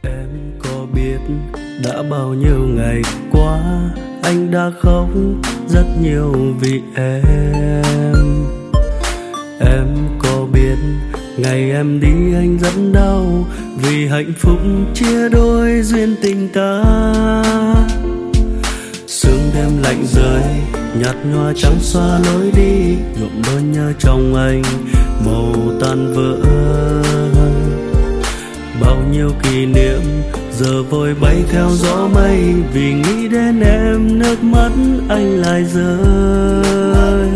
Em có biết đã bao nhiêu ngày qua anh đã khóc rất nhiều vì em. Em có biết ngày em đi anh rất đau vì hạnh phúc chia đôi duyên tình ta. Sương đêm lạnh rơi nhạt nhòa trắng xóa lối đi, nhuộm đôi nhớ trong anh màu tan vỡ. Bao nhiêu kỷ niệm giờ vội bay theo gió mây, vì nghĩ đến em nước mắt anh lại rơi.